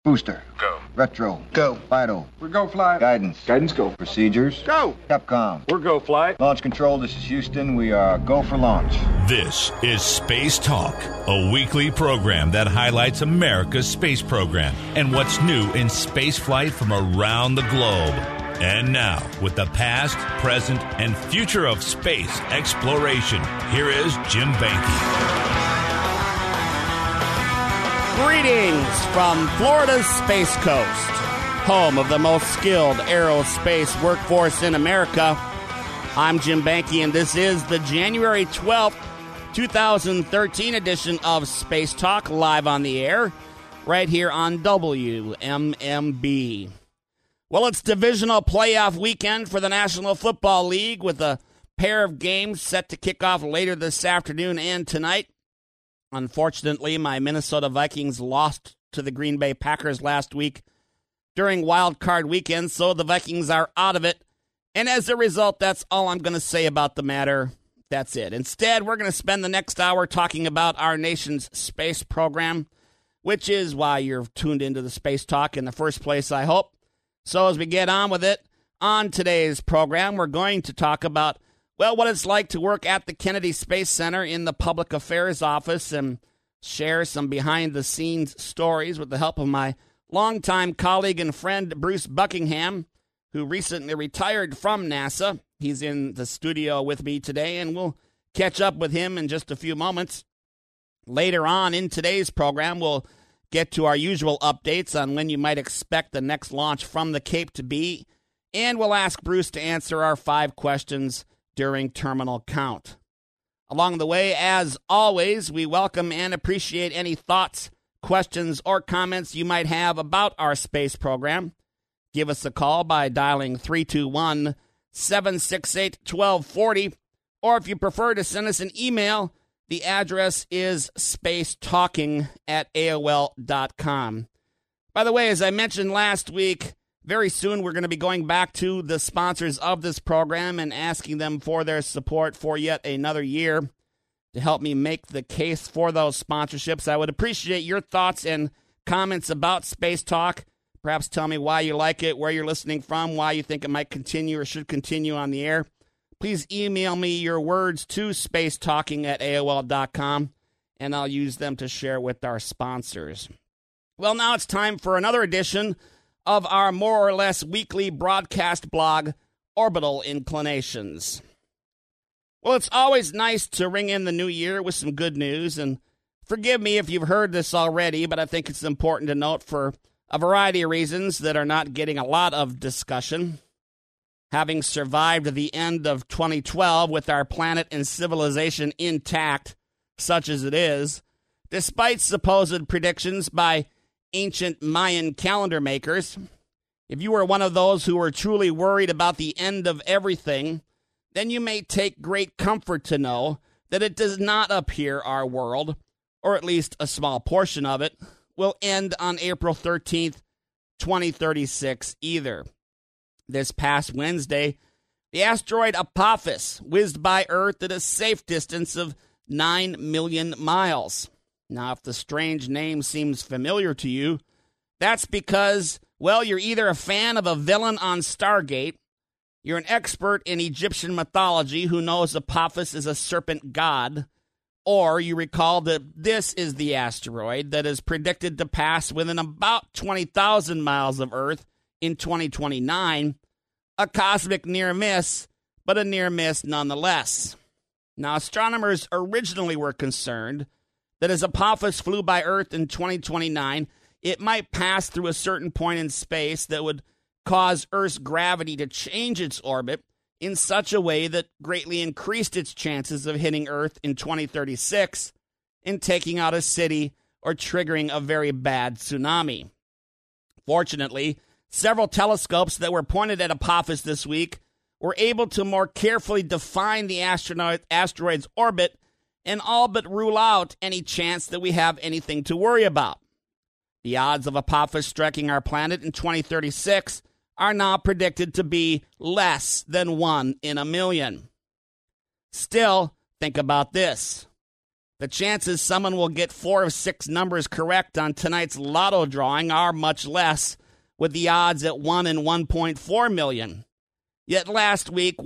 Booster. Go. Retro. Go. Vital. We're go flight. Guidance. Guidance go. Procedures. Go. Capcom. We're go flight. Launch control, this is Houston. We are go for launch. This is Space Talk, a weekly program that highlights America's space program and what's new in space flight from around the globe. And now, with the past, present, and future of space exploration, here is Jim Banky. Greetings from Florida's Space Coast, home of the most skilled aerospace workforce in America. I'm Jim Banky, and this is the January 12th, 2013 edition of Space Talk, live on the air, right here on WMMB. Well, it's divisional playoff weekend for the National Football League, with a pair of games set to kick off later this afternoon and tonight. Unfortunately, my Minnesota Vikings lost to the Green Bay Packers last week during Wild Card Weekend, so the Vikings are out of it. And as a result, that's all I'm going to say about the matter. That's it. Instead, we're going to spend the next hour talking about our nation's space program, which is why you're tuned into the Space Talk in the first place, I hope. So as we get on with it, on today's program, we're going to talk about what it's like to work at the Kennedy Space Center in the Public Affairs Office and share some behind-the-scenes stories with the help of my longtime colleague and friend, Bruce Buckingham, who recently retired from NASA. He's in the studio with me today, and we'll catch up with him in just a few moments. Later on in today's program, we'll get to our usual updates on when you might expect the next launch from the Cape to be, and we'll ask Bruce to answer our 5 questions during terminal count. Along the way, as always, we welcome and appreciate any thoughts, questions, or comments you might have about our space program. Give us a call by dialing 321-768-1240, or if you prefer to send us an email, the address is spacetalking@aol.com. By the way, as I mentioned last week, very soon, we're going to be going back to the sponsors of this program and asking them for their support for yet another year to help me make the case for those sponsorships. I would appreciate your thoughts and comments about Space Talk. Perhaps tell me why you like it, where you're listening from, why you think it might continue or should continue on the air. Please email me your words to spacetalking@aol.com, and I'll use them to share with our sponsors. Well, now it's time for another edition of our more or less weekly broadcast blog, Orbital Inclinations. Well, it's always nice to ring in the new year with some good news, and forgive me if you've heard this already, but I think it's important to note for a variety of reasons that are not getting a lot of discussion. Having survived the end of 2012 with our planet and civilization intact, such as it is, despite supposed predictions by ancient Mayan calendar makers, if you were one of those who were truly worried about the end of everything, then you may take great comfort to know that it does not appear our world, or at least a small portion of it, will end on April 13th, 2036 either. This past Wednesday, the asteroid Apophis whizzed by Earth at a safe distance of 9 million miles. Now, if the strange name seems familiar to you, that's because, you're either a fan of a villain on Stargate, you're an expert in Egyptian mythology who knows Apophis is a serpent god, or you recall that this is the asteroid that is predicted to pass within about 20,000 miles of Earth in 2029, a cosmic near miss, but a near miss nonetheless. Now, astronomers originally were concerned that as Apophis flew by Earth in 2029, it might pass through a certain point in space that would cause Earth's gravity to change its orbit in such a way that greatly increased its chances of hitting Earth in 2036 and taking out a city or triggering a very bad tsunami. Fortunately, several telescopes that were pointed at Apophis this week were able to more carefully define the asteroid's orbit and all but rule out any chance that we have anything to worry about. The odds of Apophis striking our planet in 2036 are now predicted to be less than 1 in a million. Still, think about this. The chances someone will get 4 of 6 numbers correct on tonight's lotto drawing are much less, with the odds at 1 in 1.4 million. Yet last week,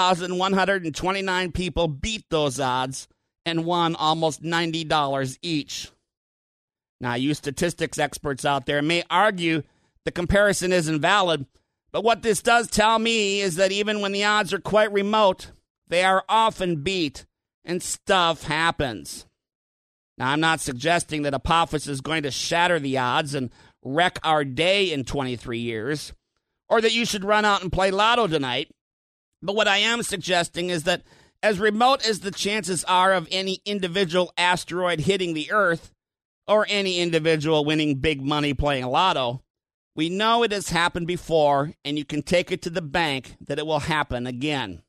1,129 people beat those odds and won almost $90 each. Now, you statistics experts out there may argue the comparison isn't valid, but what this does tell me is that even when the odds are quite remote, they are often beat and stuff happens. Now, I'm not suggesting that Apophis is going to shatter the odds and wreck our day in 23 years, or that you should run out and play lotto tonight. But what I am suggesting is that as remote as the chances are of any individual asteroid hitting the Earth, or any individual winning big money playing lotto, we know it has happened before, and you can take it to the bank that it will happen again.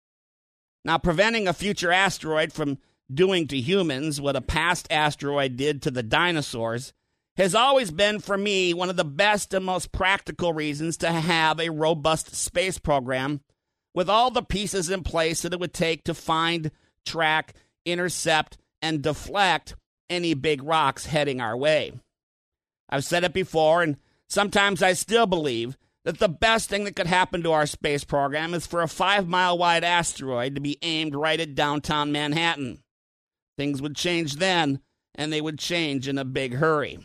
Now, preventing a future asteroid from doing to humans what a past asteroid did to the dinosaurs has always been, for me, one of the best and most practical reasons to have a robust space program with all the pieces in place that it would take to find, track, intercept, and deflect any big rocks heading our way. I've said it before, and sometimes I still believe that the best thing that could happen to our space program is for a 5-mile-wide asteroid to be aimed right at downtown Manhattan. Things would change then, and they would change in a big hurry.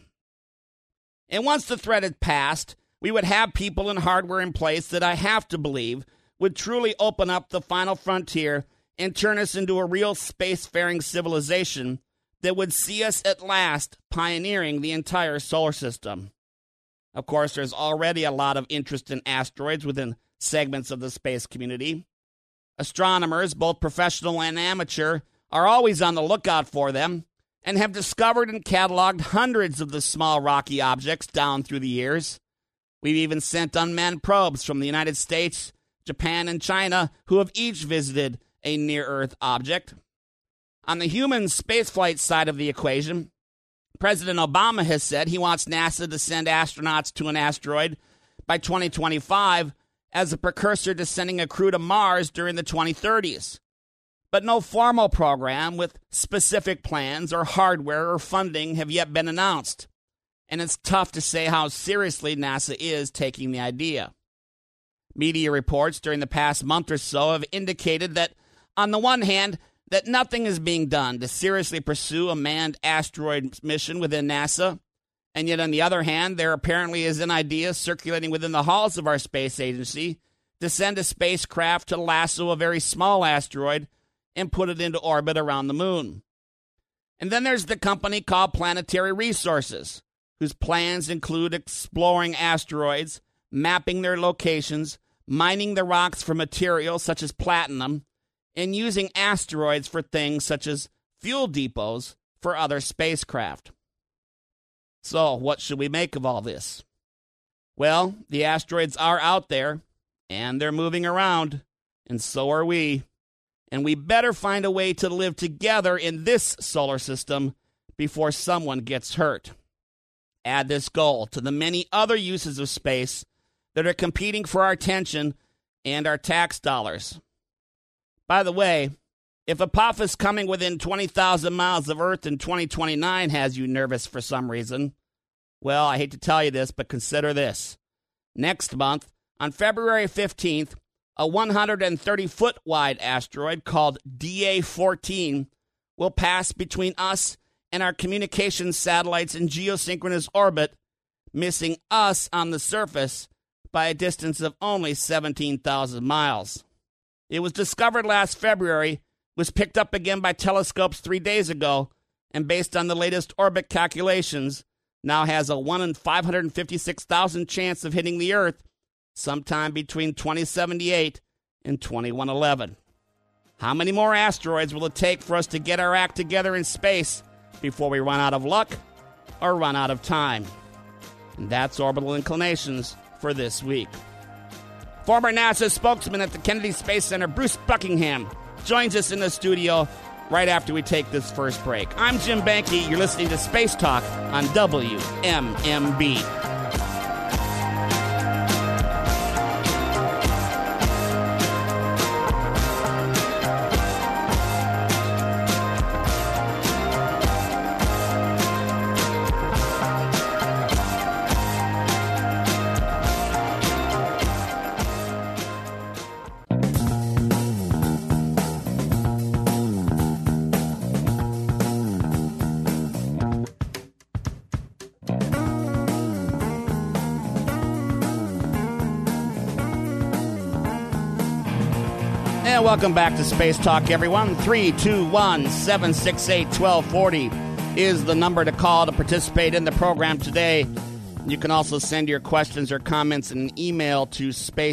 And once the threat had passed, we would have people and hardware in place that I have to believe would truly open up the final frontier and turn us into a real spacefaring civilization that would see us at last pioneering the entire solar system. Of course, there's already a lot of interest in asteroids within segments of the space community. Astronomers, both professional and amateur, are always on the lookout for them and have discovered and cataloged hundreds of the small rocky objects down through the years. We've even sent unmanned probes from the United States, Japan, and China who have each visited a near-Earth object. On the human spaceflight side of the equation, President Obama has said he wants NASA to send astronauts to an asteroid by 2025 as a precursor to sending a crew to Mars during the 2030s. But no formal program with specific plans or hardware or funding have yet been announced, and it's tough to say how seriously NASA is taking the idea. Media reports during the past month or so have indicated that, on the one hand, that nothing is being done to seriously pursue a manned asteroid mission within NASA, and yet on the other hand, there apparently is an idea circulating within the halls of our space agency to send a spacecraft to lasso a very small asteroid and put it into orbit around the moon. And then there's the company called Planetary Resources, whose plans include exploring asteroids, mapping their locations, mining the rocks for materials such as platinum, and using asteroids for things such as fuel depots for other spacecraft. So, what should we make of all this? Well, the asteroids are out there, and they're moving around, and so are we. And we better find a way to live together in this solar system before someone gets hurt. Add this goal to the many other uses of space that are competing for our attention and our tax dollars. By the way, if Apophis coming within 20,000 miles of Earth in 2029 has you nervous for some reason, well, I hate to tell you this, but consider this. Next month, on February 15th, a 130-foot wide asteroid called DA-14 will pass between us and our communications satellites in geosynchronous orbit, missing us on the surface by a distance of only 17,000 miles. It was discovered last February, was picked up again by telescopes 3 days ago, and based on the latest orbit calculations, now has a 1 in 556,000 chance of hitting the Earth sometime between 2078 and 2111. How many more asteroids will it take for us to get our act together in space before we run out of luck or run out of time? And that's Orbital Inclinations for this week. Former NASA spokesman at the Kennedy Space Center, Bruce Buckingham, joins us in the studio right after we take this first break. I'm Jim Banke. You're listening to Space Talk on WMMB. And welcome back to Space Talk, everyone. 321-768-1240 is the number to call to participate in the program today. You can also send your questions or comments in an email to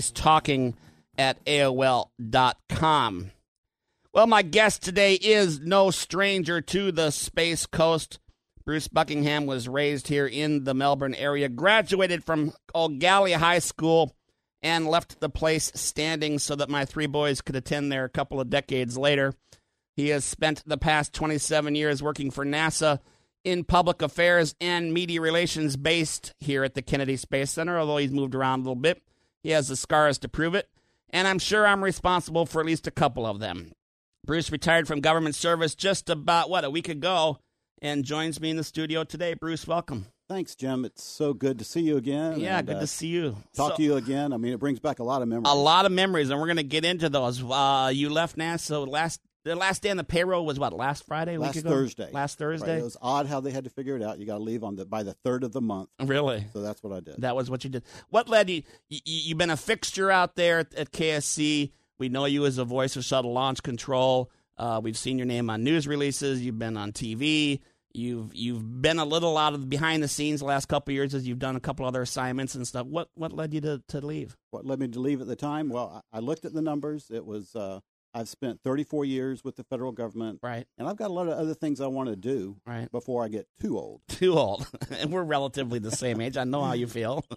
spacetalking@aol.com. Well, my guest today is no stranger to the Space Coast. Bruce Buckingham was raised here in the Melbourne area, graduated from Old Gallia High School, and left the place standing so that my three boys could attend there a couple of decades later. He has spent the past 27 years working for NASA in public affairs and media relations based here at the Kennedy Space Center, although he's moved around a little bit. He has the scars to prove it, and I'm sure I'm responsible for at least a couple of them. Bruce retired from government service just about, a week ago, and joins me in the studio today. Bruce, welcome. Thanks, Jim. It's so good to see you again. Yeah, good to see you. Talk to you again. I mean, it brings back a lot of memories. A lot of memories, and we're going to get into those. You left NASA the last day on the payroll was last Friday? Last Thursday. Last Thursday? Right. It was odd how they had to figure it out. You got to leave by the 3rd of the month. Really? So that's what I did. That was what you did. What led you? You've been a fixture out there at KSC. We know you as a voice of shuttle launch control. We've seen your name on news releases. You've been on TV. You've been a little out of behind the scenes the last couple of years as you've done a couple other assignments and stuff. What led you to leave? What led me to leave at the time? Well, I looked at the numbers. It was I've spent 34 years with the federal government, right? And I've got a lot of other things I want to do, right, before I get too old. Too old, and we're relatively the same age. I know how you feel.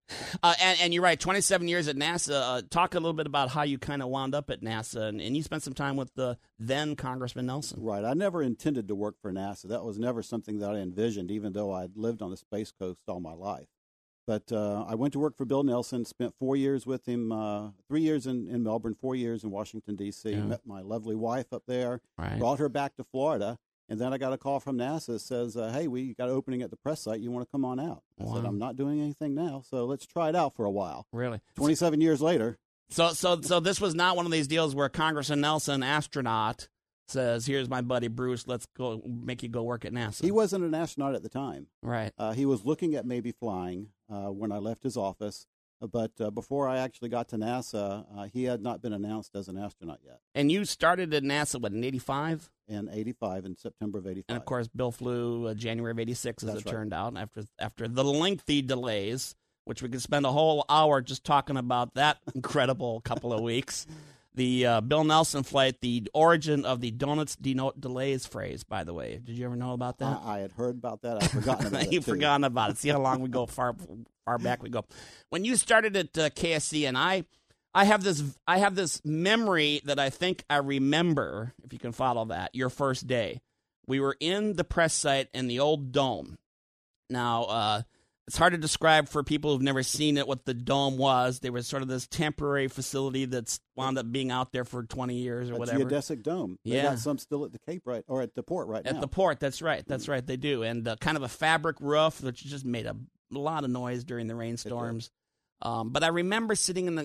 And you're right. 27 years at NASA. Talk a little bit about how you kind of wound up at NASA, and you spent some time with the then Congressman Nelson. Right. I never intended to work for NASA. That was never something that I envisioned, even though I'd lived on the Space Coast all my life. But I went to work for Bill Nelson, spent 4 years with him, 3 years in Melbourne, 4 years in Washington, D.C., yeah. Met my lovely wife up there, right. Brought her back to Florida, and then I got a call from NASA that says, hey, we got an opening at the press site. You want to come on out? I said, I'm not doing anything now, so let's try it out for a while. Really? 27 years later. So this was not one of these deals where Congressman Nelson, astronaut, says, here's my buddy Bruce, let's go make you go work at NASA. He wasn't an astronaut at the time. Right. He was looking at maybe flying when I left his office. But before I actually got to NASA, he had not been announced as an astronaut yet. And you started at NASA, in 85? In 85, in September of 85. And, of course, Bill flew January of 86, as That's it right. turned out, after the lengthy delays, which we could spend a whole hour just talking about that incredible couple of weeks. The Bill Nelson flight, the origin of the donuts denote delays phrase, by the way. Did you ever know about that? I had heard about that. I'd forgotten about it, You've too. forgotten about it. See how long we go, far back we go. When you started at KSC, and I have this memory that I think I remember, if you can follow that, your first day. We were in the press site in the old dome. Now, it's hard to describe for people who've never seen it what the dome was. There was sort of this temporary facility that's wound up being out there for 20 years or whatever. A geodesic dome. They got some still at the Cape or at the port now. At the port, that's right. That's right, they do. And kind of a fabric roof, which just made a lot of noise during the rainstorms. But I remember sitting in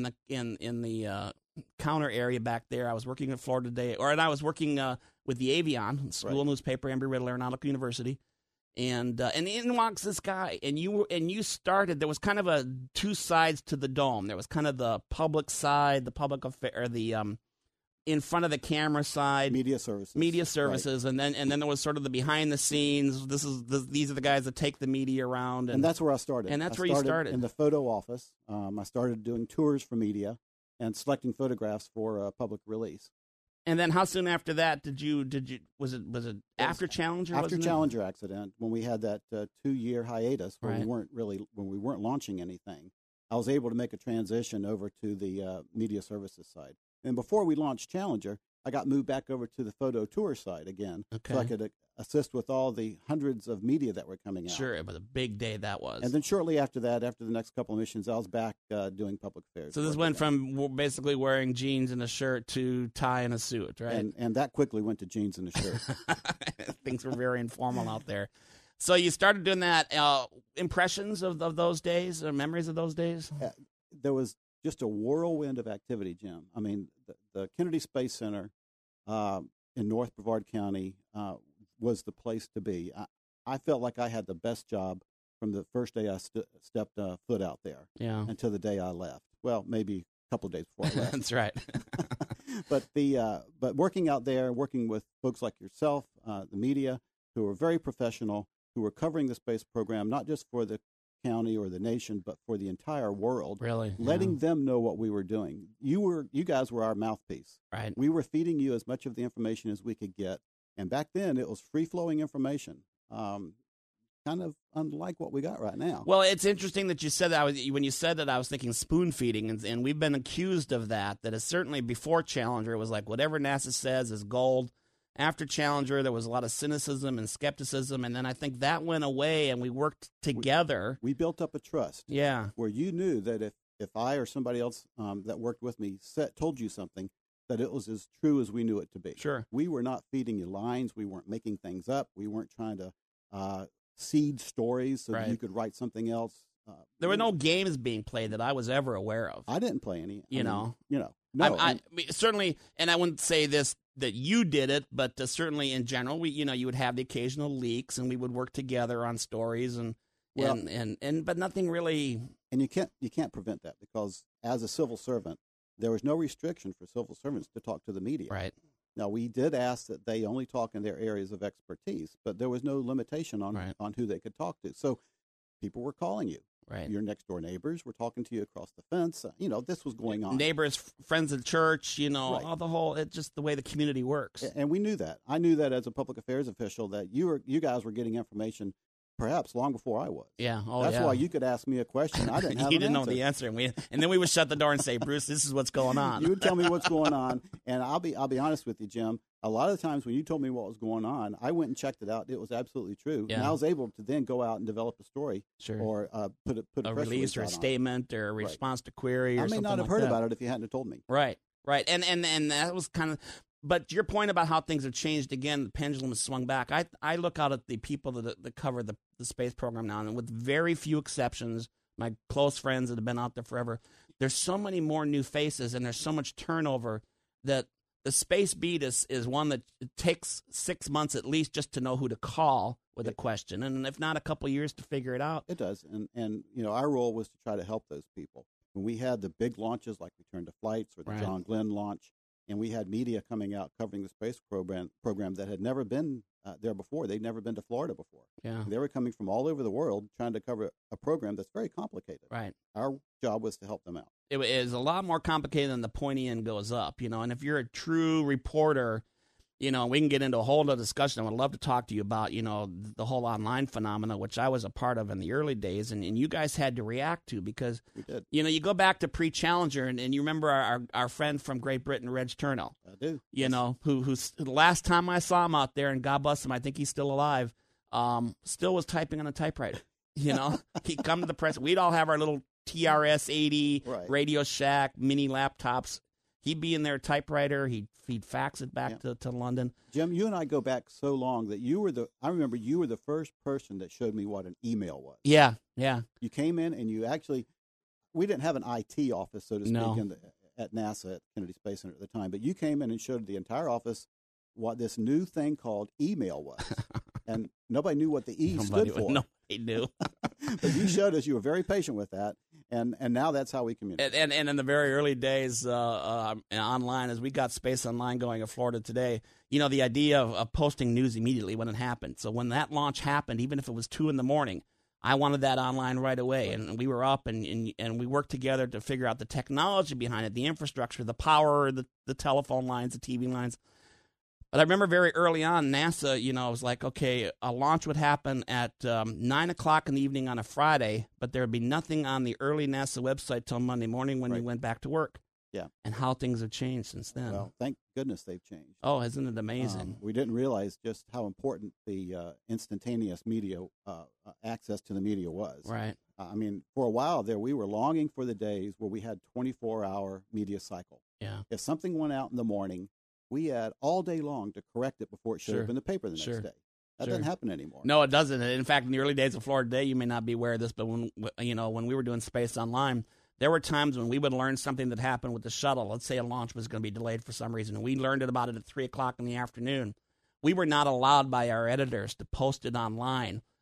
the counter area back there. I was working at Florida Day, and I was working with the Avion, school newspaper, Embry-Riddle Aeronautical University. And in walks this guy, and you started. There was kind of two sides to the dome. There was kind of the public side, the public affair, or the in front of the camera side, media services, right. and then there was sort of the behind the scenes. These are the guys that take the media around, and that's where I started. And that's where you started in the photo office. I started doing tours for media and selecting photographs for public release. And then how soon after that was it after Challenger? After Challenger accident, when we had that 2-year hiatus where we weren't launching anything, I was able to make a transition over to the media services side. And before we launched Challenger, I got moved back over to the photo tour side again, so I could assist with all the hundreds of media that were coming out. Sure, it was a big day that was. And then shortly after that, after the next couple of missions, I was back doing public affairs. So this went from basically wearing jeans and a shirt to tie and a suit, right? And that quickly went to jeans and a shirt. Things were very informal out there. So you started doing that. Impressions of those days, or memories of those days? There was just a whirlwind of activity, Jim. I mean, the Kennedy Space Center in North Brevard County was the place to be. I felt like I had the best job from the first day I stepped foot out there until the day I left. Well, maybe a couple of days before I left. That's right. But working out there, working with folks like yourself, the media, who are very professional, who are covering the space program, not just for the county or the nation, but for the entire world. Really? Letting them know what we were doing. You guys were our mouthpiece. Right. We were feeding you as much of the information as we could get. And back then, it was free-flowing information. Kind of unlike what we got right now. Well, it's interesting that you said that. When you said that, I was thinking spoon feeding, and we've been accused of that. That is certainly before Challenger, it was like whatever NASA says is gold. After Challenger, there was a lot of cynicism and skepticism, and then I think that went away, and we worked together. We built up a trust. Yeah. Where you knew that if I or somebody else that worked with me told you something, that it was as true as we knew it to be. Sure. We were not feeding you lines. We weren't making things up. We weren't trying to seed stories so that you could write something else. There were no games being played that I was ever aware of. I didn't play any. No. I mean, certainly, and I wouldn't say this that you did it, but certainly in general, you would have the occasional leaks, and we would work together on stories, and but nothing really. And you can't prevent that, because as a civil servant, there was no restriction for civil servants to talk to the media. Right. Now, we did ask that they only talk in their areas of expertise, but there was no limitation on who they could talk to. So people were calling you. Right. Your next-door neighbors were talking to you across the fence. This was going on. Neighbors, friends of the church, all the whole, it's just the way the community works. And we knew that. I knew that as a public affairs official, that you guys were getting information perhaps long before I was. Yeah. That's why you could ask me a question. I didn't have you didn't know the answer. And then we would shut the door and say, Bruce, this is what's going on. You would tell me what's going on. And I'll be honest with you, Jim. A lot of the times when you told me what was going on, I went and checked it out. It was absolutely true. Yeah. And I was able to then go out and develop a story. Sure. Or put a release or a statement or a response to query or something like that. I may not have heard about it if you hadn't told me. Right. And that was kind of... But your point about how things have changed, again, the pendulum has swung back. I look out at the people that cover the space program now, and with very few exceptions, my close friends that have been out there forever, there's so many more new faces, and there's so much turnover that the space beat is one that it takes 6 months at least just to know who to call with a question, and if not, a couple of years to figure it out. It does, and our role was to try to help those people. When we had the big launches like Return to Flights or the John Glenn launch, and we had media coming out covering the space program that had never been there before. They'd never been to Florida before. Yeah. They were coming from all over the world trying to cover a program that's very complicated. Right. Our job was to help them out. It is a lot more complicated than the pointy end goes up, and if you're a true reporter, we can get into a whole other discussion. I would love to talk to you about, the whole online phenomena, which I was a part of in the early days, and you guys had to react to because, we did. You go back to pre-Challenger, and you remember our friend from Great Britain, Reg Turnell. I do. Who's the last time I saw him out there, and God bless him, I think he's still alive, still was typing on a typewriter. He'd come to the press. We'd all have our little TRS-80, Radio Shack, mini laptops. He'd be in their typewriter. He'd fax it back to London. Jim, you and I go back so long that I remember you were the first person that showed me what an email was. Yeah. You came in and you actually, we didn't have an IT office, so to speak, at NASA at Kennedy Space Center at the time, but you came in and showed the entire office what this new thing called email was. And nobody knew what the E stood for. Nobody knew. But you showed us. You were very patient with that. And now that's how we communicate. And in the very early days online, as we got Space Online going at Florida Today, the idea of posting news immediately when it happened. So when that launch happened, even if it was 2 a.m, I wanted that online right away. And we were up and we worked together to figure out the technology behind it, the infrastructure, the power, the telephone lines, the TV lines. But I remember very early on, NASA, was like, okay, a launch would happen at 9 o'clock in the evening on a Friday, but there would be nothing on the early NASA website till Monday morning when we went back to work. Yeah. And how things have changed since then. Well, thank goodness they've changed. Oh, isn't it amazing? We didn't realize just how important the instantaneous media access to the media was. Right. For a while there, we were longing for the days where we had 24-hour media cycle. Yeah. If something went out in the morning, we had all day long to correct it before it showed up in the paper the next day. That doesn't happen anymore. No, it doesn't. In fact, in the early days of Florida Today, you may not be aware of this, but when we were doing Space Online, there were times when we would learn something that happened with the shuttle. Let's say a launch was going to be delayed for some reason, and we learned about it at 3 o'clock in the afternoon. We were not allowed by our editors to post it online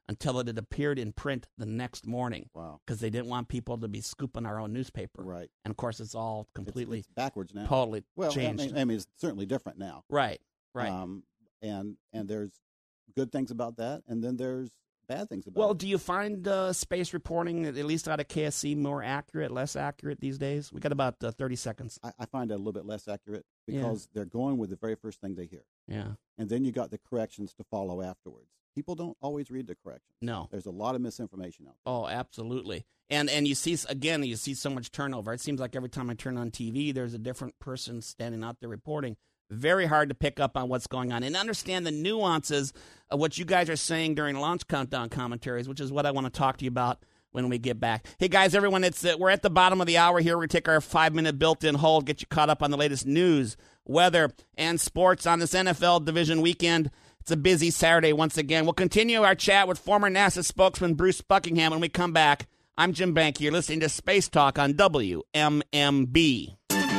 until it had appeared in print the next morning. Wow. Because they didn't want people to be scooping our own newspaper. Right. And, of course, it's all completely it's backwards now. Totally well, changed. I mean, it's certainly different now. Right. And there's good things about that, and then there's bad things about it. Well, do you find space reporting, at least out of KSC, more accurate, less accurate these days? We got about 30 seconds. I find it a little bit less accurate because they're going with the very first thing they hear. Yeah. And then you got the corrections to follow afterwards. People don't always read the corrections. No. There's a lot of misinformation out there. Oh, absolutely. And you see so much turnover. It seems like every time I turn on TV, there's a different person standing out there reporting. Very hard to pick up on what's going on and understand the nuances of what you guys are saying during launch countdown commentaries, which is what I want to talk to you about when we get back. Hey, guys, everyone, we're at the bottom of the hour here. We're going to take our 5-minute built-in hold, get you caught up on the latest news, weather, and sports on this NFL division weekend. It's a busy Saturday once again. We'll continue our chat with former NASA spokesman Bruce Buckingham when we come back. I'm Jim Bank. You're listening to Space Talk on WMMB.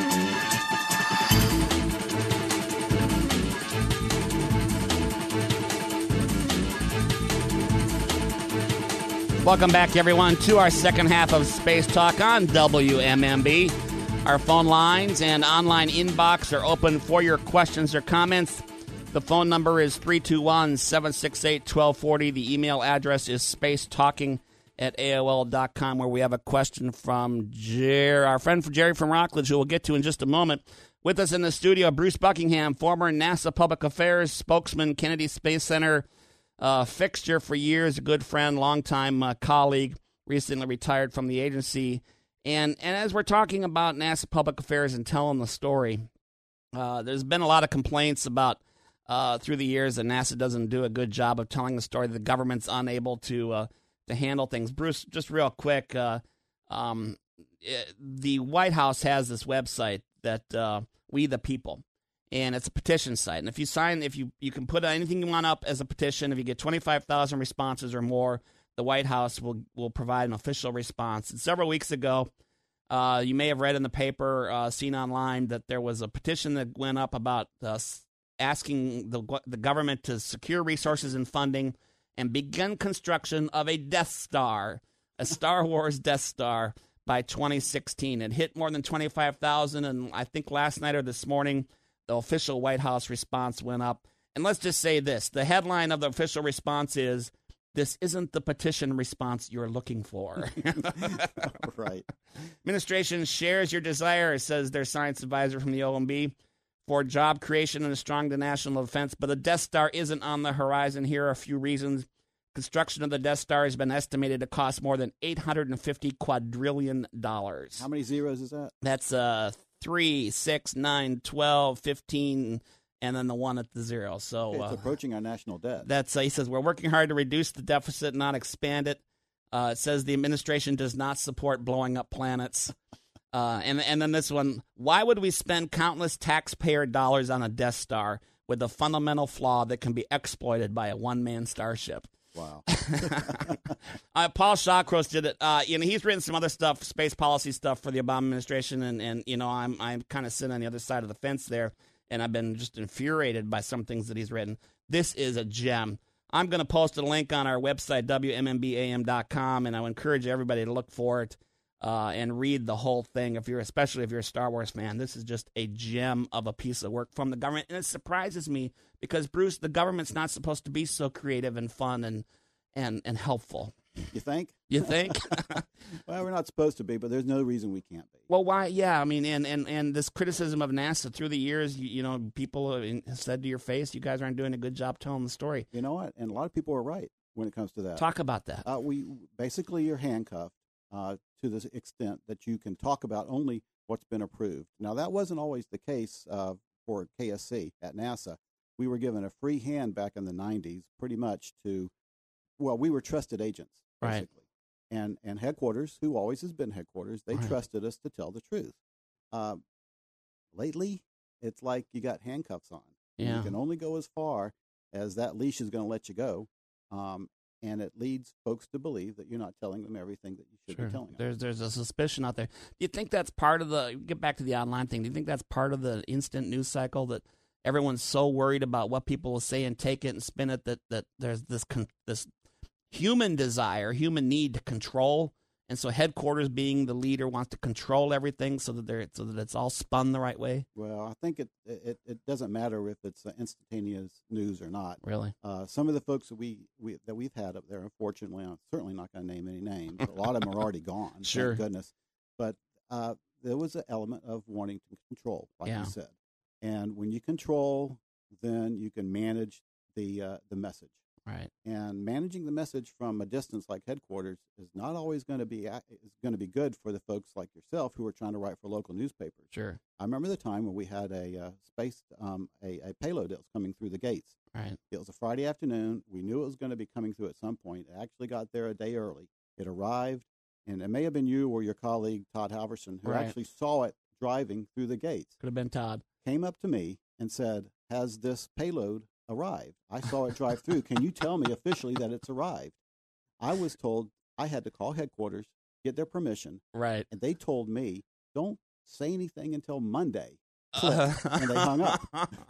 Welcome back, everyone, to our second half of Space Talk on WMMB. Our phone lines and online inbox are open for your questions or comments. The phone number is 321-768-1240. The email address is spacetalking@AOL.com, where we have a question from our friend Jerry from Rockledge, who we'll get to in just a moment. With us in the studio, Bruce Buckingham, former NASA Public Affairs spokesman, Kennedy Space Center fixture for years, a good friend, longtime colleague, recently retired from the agency. And as we're talking about NASA Public Affairs and telling the story, there's been a lot of complaints about through the years that NASA doesn't do a good job of telling the story. The government's unable to handle things. Bruce, just real quick, the White House has this website that We the People. And it's a petition site. And if you sign, you can put anything you want up as a petition. If you get 25,000 responses or more, the White House will provide an official response. And several weeks ago, you may have read in the paper, seen online, that there was a petition that went up about asking the government to secure resources and funding and begin construction of a Death Star, a Star Wars Death Star, by 2016. It hit more than 25,000, and I think last night or this morning, the official White House response went up. And let's just say this. The headline of the official response is, "This isn't the petition response you're looking for." Right. Administration shares your desire, says their science advisor from the OMB, for job creation and a strong national defense. But the Death Star isn't on the horizon. Here are a few reasons. Construction of the Death Star has been estimated to cost more than $850 quadrillion. How many zeros is that? That's 3, 6, 9, 12, 15, and then the one at the zero. So it's approaching our national debt. That's he says we're working hard to reduce the deficit, not expand it. It says the administration does not support blowing up planets. And then this one: why would we spend countless taxpayer dollars on a Death Star with a fundamental flaw that can be exploited by a one-man starship? Wow. Paul Shawcross did it. He's written some other stuff, space policy stuff for the Obama administration, and I'm kind of sitting on the other side of the fence there, and I've been just infuriated by some things that he's written. This is a gem. I'm going to post a link on our website, WMMBAM.com, and I would encourage everybody to look for it and read the whole thing, especially if you're a Star Wars fan. This is just a gem of a piece of work from the government, and it surprises me because, Bruce, the government's not supposed to be so creative and fun and helpful. You think? You think? Well, we're not supposed to be, but there's no reason we can't be. Well, why? Yeah, I mean, and this criticism of NASA through the years, people have said to your face, you guys aren't doing a good job telling the story. You know what? And a lot of people are right when it comes to that. Talk about that. You're handcuffed to the extent that you can talk about only what's been approved. Now, that wasn't always the case for KSC at NASA. We were given a free hand back in the 90s pretty much we were trusted agents, basically. Right. And headquarters, who always has been headquarters, they trusted us to tell the truth. Lately, it's like you got handcuffs on. Yeah. You can only go as far as that leash is going to let you go. And it leads folks to believe that you're not telling them everything that you should be telling them. There's a suspicion out there. Do you think that's part of get back to the online thing, do you think that's part of the instant news cycle, that everyone's so worried about what people will say and take it and spin it that there's this human desire, human need to control. And so headquarters, being the leader, wants to control everything so that it's all spun the right way. Well, I think it doesn't matter if it's instantaneous news or not. Really, some of the folks that we've had up there, unfortunately, I'm certainly not going to name any names. A lot of them are already gone. Sure, thank goodness. But there was an element of wanting to control, like you said. And when you control, then you can manage the message. Right. And managing the message from a distance like headquarters is not always going to be good for the folks like yourself who are trying to write for local newspapers. Sure. I remember the time when we had a payload that was coming through the gates. Right. It was a Friday afternoon. We knew it was going to be coming through at some point. It actually got there a day early. It arrived, and it may have been you or your colleague Todd Halverson who actually saw it driving through the gates. Could have been Todd. Came up to me and said, "Has this payload arrived? I saw it drive through. Can you tell me officially that it's arrived?" I was told I had to call headquarters, get their permission. Right. And they told me, "Don't say anything until Monday." And they hung up.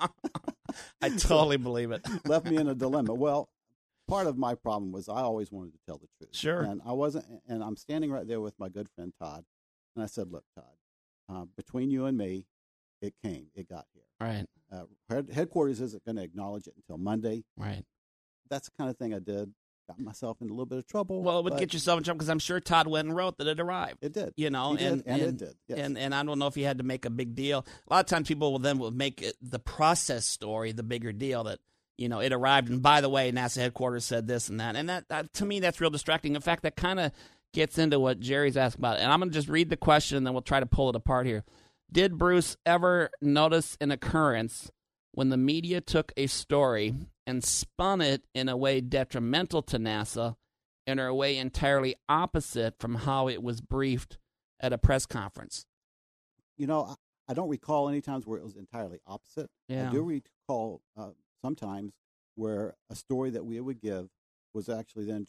I totally believe it. Left me in a dilemma. Well, part of my problem was I always wanted to tell the truth. Sure. And I'm standing right there with my good friend Todd. And I said, "Look, Todd, between you and me, it got here. Right. Headquarters isn't going to acknowledge it until Monday." Right. That's the kind of thing I did. Got myself in a little bit of trouble. Well, it would get yourself in trouble because I'm sure Todd went and wrote that it arrived. It did. You know, and it did. Yes. And I don't know if you had to make a big deal. A lot of times people will make the process story the bigger deal that, you know, it arrived. And by the way, NASA headquarters said this and that. And that to me, that's real distracting. In fact, that kind of gets into what Jerry's asking about. And I'm going to just read the question and then we'll try to pull it apart here. Did Bruce ever notice an occurrence when the media took a story and spun it in a way detrimental to NASA and in a way entirely opposite from how it was briefed at a press conference? You know, I don't recall any times where it was entirely opposite. Yeah. I do recall sometimes where a story that we would give was actually then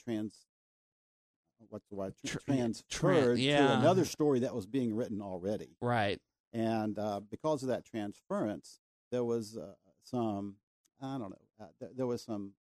transferred to another story that was being written already. Right. And because of that transference, there was some, I don't know, there was some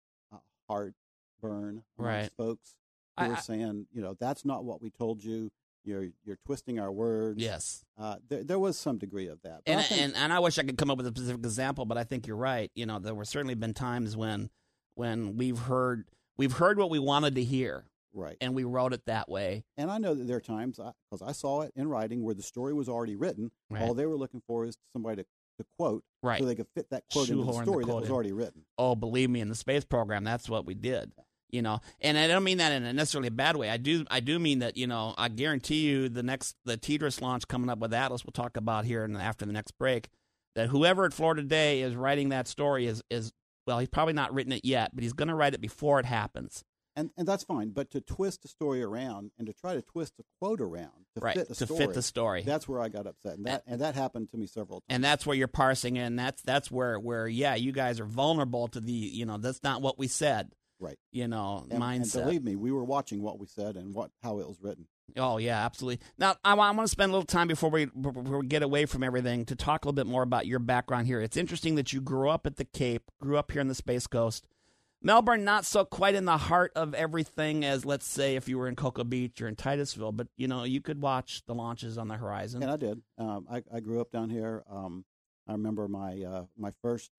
heartburn amongst folks who were saying, you know, that's not what we told you. You're twisting our words. Yes. There was some degree of that. And I wish I could come up with a specific example, but I think you're right. You know, there were certainly been times when we've heard what we wanted to hear. Right. And we wrote it that way. And I know that there are times, because I saw it in writing, where the story was already written. Right. All they were looking for is somebody to quote, so they could fit that quote into the story that was already written. Oh, believe me, in the space program, that's what we did. You know, and I don't mean that in a necessarily bad way. I do mean that, you know, I guarantee you the TDRS launch coming up with Atlas, we'll talk about here after the next break, that whoever at Florida Day is writing that story is well, he's probably not written it yet, but he's going to write it before it happens. And that's fine, but to twist the story around and to try to twist a quote around to fit the story, that's where I got upset, and that happened to me several times. And that's where you're parsing in. That's where you guys are vulnerable to the, you know, that's not what we said, right? You know, And mindset. believe me, we were watching what we said and how it was written. Oh yeah, absolutely. Now I want to spend a little time before we get away from everything to talk a little bit more about your background here. It's interesting that you grew up at the Cape, grew up here on the Space Coast. Melbourne, not so quite in the heart of everything as, let's say, if you were in Cocoa Beach or in Titusville, but, you know, you could watch the launches on the horizon. And I did. I grew up down here. I remember my first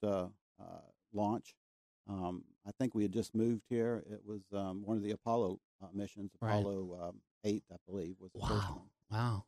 launch. I think we had just moved here. It was one of the Apollo missions, Apollo 8, I believe, was the first one. Wow.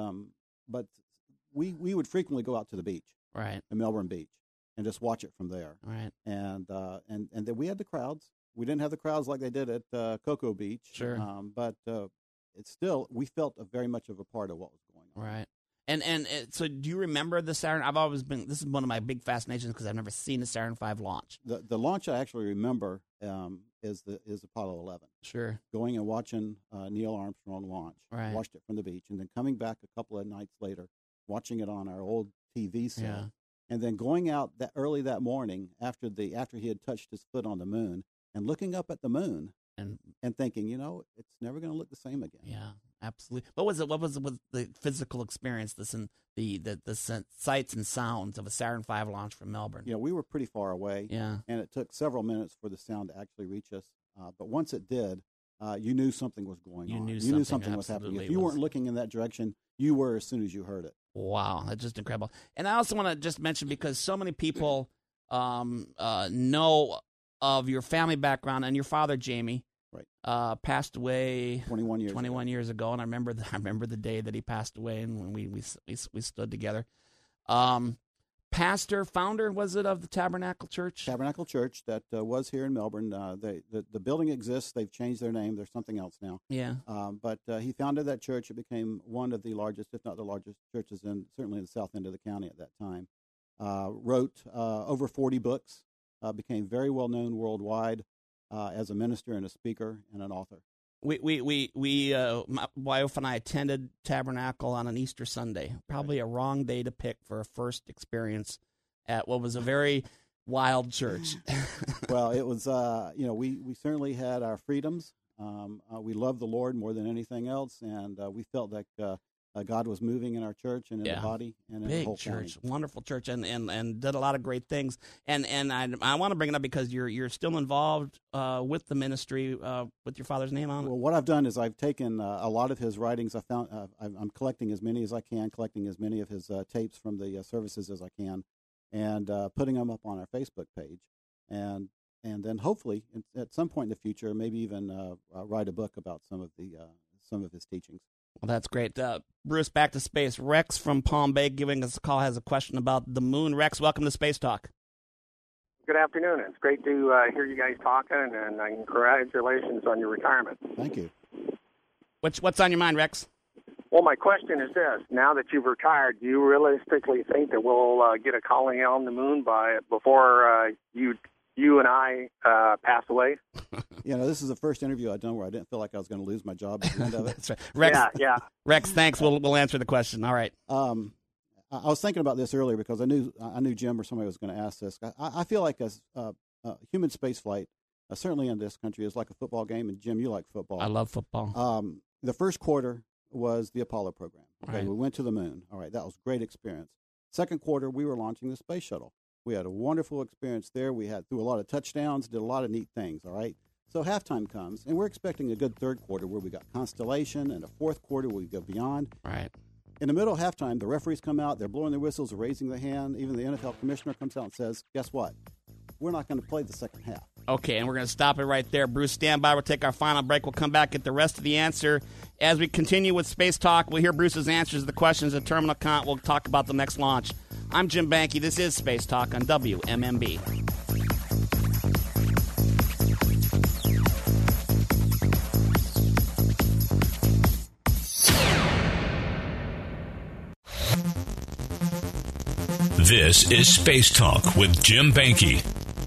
But we would frequently go out to the beach, right, in Melbourne Beach, and just watch it from there. Right. And then we had the crowds. We didn't have the crowds like they did at Cocoa Beach. Sure. But it's still, we felt very much of a part of what was going on. Right. And so do you remember the Saturn? This is one of my big fascinations because I've never seen a Saturn V launch. The launch I actually remember is Apollo 11. Sure. Going and watching Neil Armstrong launch. Right. Watched it from the beach, and then coming back a couple of nights later, watching it on our old TV set. Yeah. And then going out early that morning after he had touched his foot on the moon and looking up at the moon and thinking, you know, it's never going to look the same again. Yeah, absolutely. What was the physical experience? The sights and sounds of a Saturn V launch from Melbourne. Yeah, we were pretty far away. Yeah, and it took several minutes for the sound to actually reach us. But once it did, you knew something was going on. You knew something was happening. If you weren't looking in that direction, you were as soon as you heard it. Wow, that's just incredible. And I also want to just mention, because so many people know of your family background, and your father, Jamie, right, passed away 21 years ago, and I remember the day that he passed away, and when we stood together. Pastor, founder, was it, of the Tabernacle Church? Tabernacle Church that was here in Melbourne. The building exists. They've changed their name. There's something else now. Yeah. But he founded that church. It became one of the largest, if not the largest, churches certainly in the south end of the county at that time. Wrote over 40 books. Became very well known worldwide as a minister and a speaker and an author. My wife and I attended Tabernacle on an Easter Sunday. Probably a wrong day to pick for a first experience at what was a very wild church. Well, it was, we certainly had our freedoms. We loved the Lord more than anything else, and we felt like God was moving in our church and in the body and in the whole church, county. Wonderful church, and did a lot of great things. And I want to bring it up because you're still involved with the ministry with your father's name on it. Well, what I've done is I've taken a lot of his writings. I'm collecting as many as I can, collecting as many of his tapes from the services as I can, and putting them up on our Facebook page. And then hopefully at some point in the future, maybe even write a book about some of his teachings. Well, that's great. Bruce, back to space. Rex from Palm Bay giving us a call has a question about the moon. Rex, welcome to Space Talk. Good afternoon. It's great to hear you guys talking, and congratulations on your retirement. Thank you. What's on your mind, Rex? Well, my question is this. Now that you've retired, do you realistically think that we'll get a calling on the moon before you and I pass away? This is the first interview I've done where I didn't feel like I was going to lose my job at the end of it. That's right. Rex, yeah. Rex, thanks. We'll answer the question. All right. I was thinking about this earlier because I knew Jim or somebody was going to ask this. I feel like a human space flight, certainly in this country, is like a football game. And Jim, you like football. I love football. The first quarter was the Apollo program. Okay, right. We went to the moon. All right, that was a great experience. Second quarter, we were launching the space shuttle. We had a wonderful experience there. We threw a lot of touchdowns, did a lot of neat things. All right. So halftime comes, and we're expecting a good third quarter where we got Constellation, and a fourth quarter where we go beyond. Right. In the middle of halftime, the referees come out. They're blowing their whistles, raising their hand. Even the NFL commissioner comes out and says, guess what? We're not going to play the second half. Okay, and we're going to stop it right there. Bruce, stand by. We'll take our final break. We'll come back, get the rest of the answer. As we continue with Space Talk, we'll hear Bruce's answers to the questions at Terminal Con. We'll talk about the next launch. I'm Jim Banky. This is Space Talk on WMMB. This is Space Talk with Jim Banky.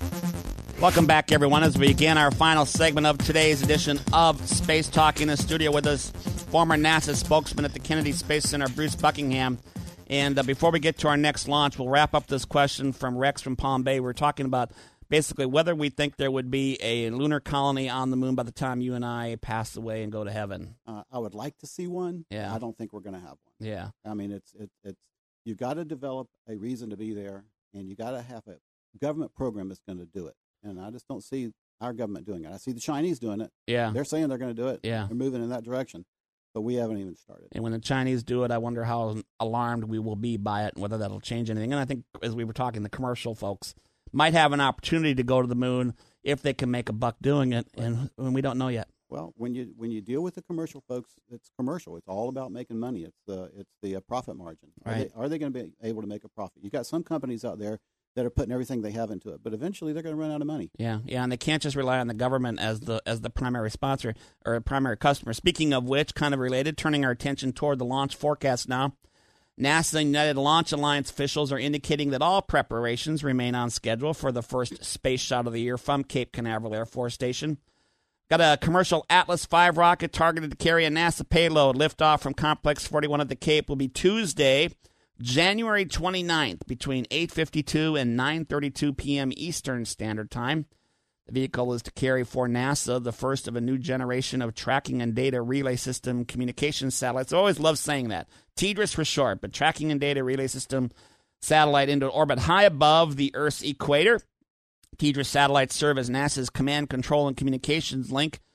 Welcome back, everyone, as we begin our final segment of today's edition of Space Talk. In the studio with us, former NASA spokesman at the Kennedy Space Center, Bruce Buckingham. And before we get to our next launch, we'll wrap up this question from Rex from Palm Bay. We're talking about basically whether we think there would be a lunar colony on the moon by the time you and I pass away and go to heaven. I would like to see one. Yeah. I don't think we're going to have one. Yeah. I mean, it's you've got to develop a reason to be there, and you got to have a government program that's going to do it. And I just don't see our government doing it. I see the Chinese doing it. Yeah. They're saying they're going to do it. Yeah. They're moving in that direction. But we haven't even started. And when the Chinese do it, I wonder how alarmed we will be by it and whether that'll change anything. And I think, as we were talking, the commercial folks might have an opportunity to go to the moon if they can make a buck doing it, and we don't know yet. Well, when you deal with the commercial folks, it's commercial. It's all about making money. It's the profit margin. Right. Are they going to be able to make a profit? You got some companies out there that are putting everything they have into it, but eventually they're going to run out of money. Yeah, and they can't just rely on the government as the primary sponsor or primary customer. Speaking of which, kind of related, turning our attention toward the launch forecast now. NASA and United Launch Alliance officials are indicating that all preparations remain on schedule for the first space shot of the year from Cape Canaveral Air Force Station. Got a commercial Atlas V rocket targeted to carry a NASA payload. Liftoff from Complex 41 at the Cape will be Tuesday, January 29th, between 8:52 and 9:32 p.m. Eastern Standard Time. The vehicle is to carry for NASA the first of a new generation of tracking and data relay system communication satellites. I always love saying that. TDRS for short, but tracking and data relay system satellite into orbit high above the Earth's equator. TDRS satellites serve as NASA's command, control, and communications link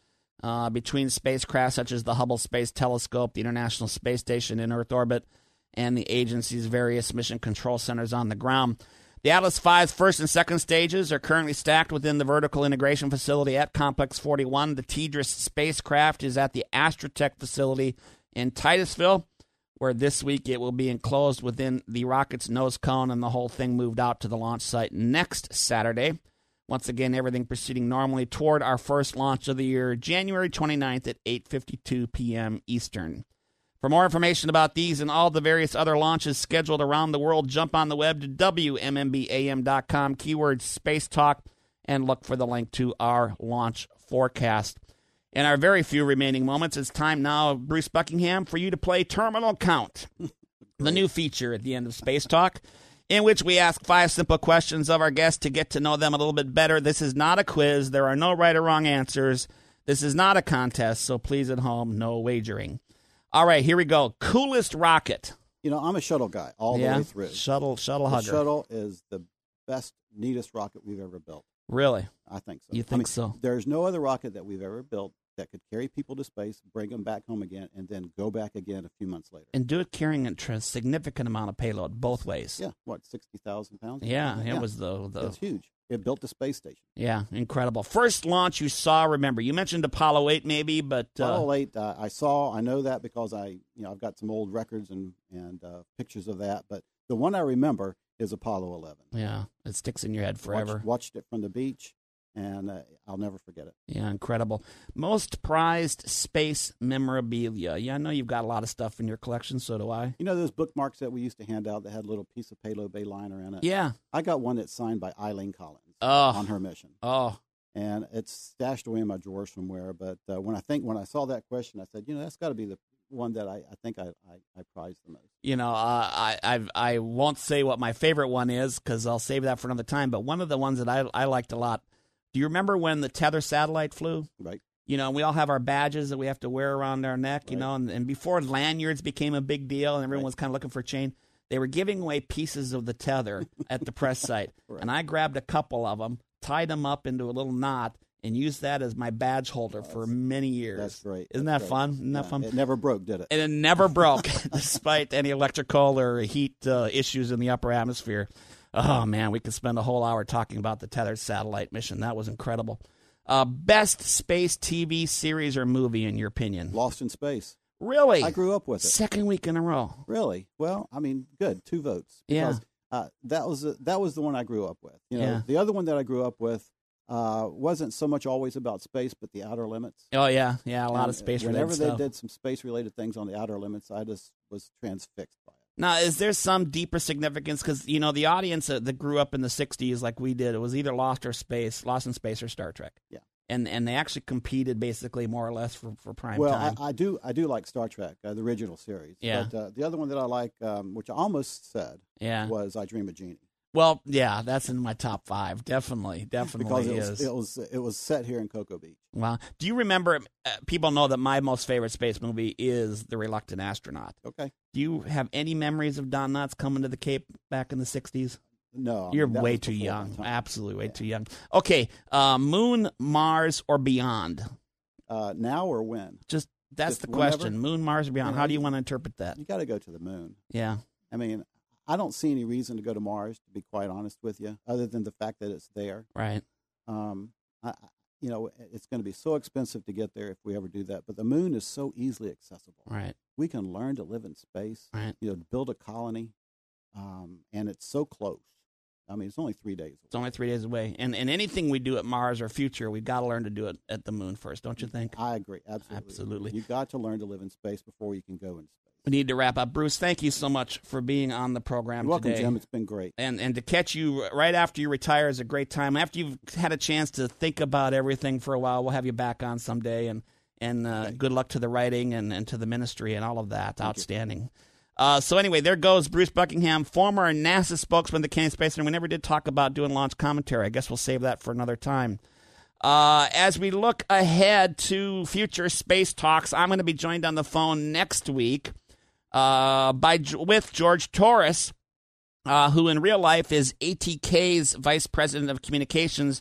between spacecraft such as the Hubble Space Telescope, the International Space Station in Earth orbit, and the agency's various mission control centers on the ground. The Atlas V's first and second stages are currently stacked within the vertical integration facility at Complex 41. The TDRS spacecraft is at the Astrotech facility in Titusville, where this week it will be enclosed within the rocket's nose cone, and the whole thing moved out to the launch site next Saturday. Once again, everything proceeding normally toward our first launch of the year, January 29th at 8:52 p.m. Eastern. For more information about these and all the various other launches scheduled around the world, jump on the web to WMMBAM.com, keyword Space Talk, and look for the link to our launch forecast. In our very few remaining moments, it's time now, Bruce Buckingham, for you to play Terminal Count, the new feature at the end of Space Talk, in which we ask 5 simple questions of our guests to get to know them a little bit better. This is not a quiz. There are no right or wrong answers. This is not a contest, so please at home, no wagering. All right, here we go. Coolest rocket. You know, I'm a shuttle guy all the way through. Shuttle hugger. The shuttle is the best, neatest rocket we've ever built. Really? I think so. You think so? There's no other rocket that we've ever built that could carry people to space, bring them back home again, and then go back again a few months later. And do it carrying a significant amount of payload both ways. Yeah, 60,000 pounds? Yeah, it was the... It's huge. It built the space station. Yeah, incredible. First launch you saw, remember, you mentioned Apollo 8 maybe, but... Apollo 8, I know that because I've got some old records and pictures of that, but the one I remember is Apollo 11. Yeah, it sticks in your head forever. Watched it from the beach, and I'll never forget it. Yeah, incredible. Most prized space memorabilia. Yeah, I know you've got a lot of stuff in your collection, so do I. You know those bookmarks that we used to hand out that had a little piece of Payload Bay liner in it? Yeah. I got one that's signed by Eileen Collins on her mission. Oh. And it's stashed away in my drawers somewhere, but when I saw that question, I said, that's got to be the one that I think I prize the most. You know, I won't say what my favorite one is because I'll save that for another time, but one of the ones that I liked a lot. Do you remember when the Tether satellite flew? Right. You know, we all have our badges that we have to wear around our neck, you know, and before lanyards became a big deal and everyone was kind of looking for a chain, they were giving away pieces of the tether at the press site. And I grabbed a couple of them, tied them up into a little knot, and used that as my badge holder for many years. That's great. Isn't that fun? Isn't that fun? It never broke, did it? And it never broke, despite any electrical or heat issues in the upper atmosphere. Oh, man, we could spend a whole hour talking about the tethered satellite mission. That was incredible. Best space TV series or movie, in your opinion? Lost in Space. Really? I grew up with it. Second week in a row. Really? Well, I mean, good. 2 votes. Because, that was the one I grew up with. You know, the other one that I grew up with wasn't so much always about space, but the Outer Limits. Oh, yeah. Yeah, a lot of space-related stuff. Whenever they did some space-related things on the Outer Limits, I just was transfixed by it. Now, is there some deeper significance? Because, you know, the audience that grew up in the 60s like we did, it was either Lost in Space or Star Trek. Yeah. And they actually competed basically more or less for prime time. Well, I do like Star Trek, the original series. Yeah. But the other one that I like, which I almost said, was I Dream of Jeannie. Well, yeah, that's in my top 5. Definitely because it was set here in Cocoa Beach. Wow. Do you remember? People know that my most favorite space movie is The Reluctant Astronaut. Okay. Do you have any memories of Don Knotts coming to the Cape back in the 60s? No. You're way too young. Absolutely way too young. Okay. Moon, Mars, or beyond? Now or when? That's the question. Moon, Mars, or beyond. How do you want to interpret that? You got to go to the moon. Yeah. I mean, I don't see any reason to go to Mars, to be quite honest with you, other than the fact that it's there. Right. It's going to be so expensive to get there if we ever do that. But the moon is so easily accessible. Right. We can learn to live in space. Right. Build a colony, and it's so close. I mean, it's only 3 days away. It's only 3 days away. And anything we do at Mars or future, we've got to learn to do it at the moon first, don't you think? I agree. Absolutely. You've got to learn to live in space before you can go in space. We need to wrap up. Bruce, thank you so much for being on the program today. You're welcome, Jim. It's been great. And to catch you right after you retire is a great time. After you've had a chance to think about everything for a while, we'll have you back on someday. And good luck to the writing and to the ministry and all of that. Thank Outstanding. So anyway, there goes Bruce Buckingham, former NASA spokesman at the Kennedy Space Center. We never did talk about doing launch commentary. I guess we'll save that for another time. As we look ahead to future space talks, I'm going to be joined on the phone next week with George Torres, who in real life is ATK's Vice President of Communications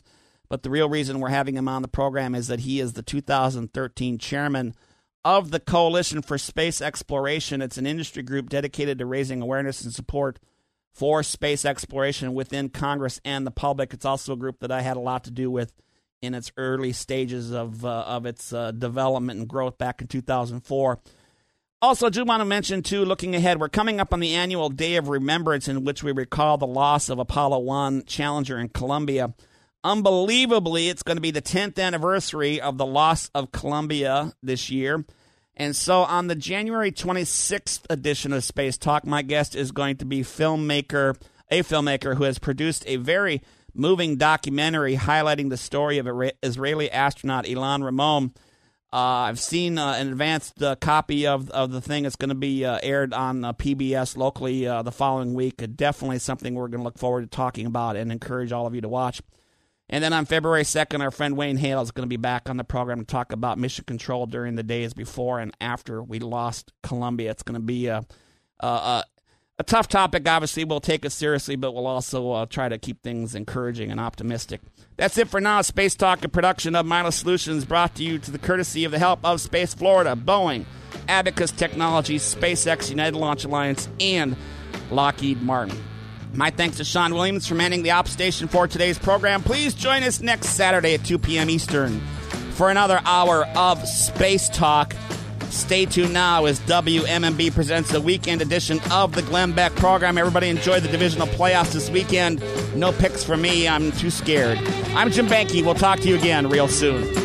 But the real reason we're having him on the program is that he is the 2013 chairman of the Coalition for Space Exploration. It's an industry group dedicated to raising awareness and support for space exploration within Congress and the public. It's also a group that I had a lot to do with in its early stages of its development and growth back in 2004. Also, I do want to mention, too, looking ahead, we're coming up on the annual Day of Remembrance in which we recall the loss of Apollo 1 Challenger in Columbia. Unbelievably, it's going to be the 10th anniversary of the loss of Columbia this year. And so on the January 26th edition of Space Talk, my guest is going to be a filmmaker who has produced a very moving documentary highlighting the story of Israeli astronaut Ilan Ramon. I've seen an advanced copy of the thing. It's going to be aired on PBS locally the following week. Definitely something we're going to look forward to talking about and encourage all of you to watch. And then on February 2nd, our friend Wayne Hale is going to be back on the program to talk about mission control during the days before and after we lost Columbia. It's going to be a tough topic. Obviously, we'll take it seriously, but we'll also try to keep things encouraging and optimistic. That's it for now. Space Talk, a production of Milo Solutions, brought to you to the courtesy of the help of Space Florida, Boeing, Abacus Technologies, SpaceX, United Launch Alliance, and Lockheed Martin. My thanks to Sean Williams for manning the op station for today's program. Please join us next Saturday at 2 p.m. Eastern for another hour of Space Talk. Stay tuned now as WMMB presents the weekend edition of the Glenn Beck program. Everybody enjoy the divisional playoffs this weekend. No picks for me. I'm too scared. I'm Jim Banke. We'll talk to you again real soon.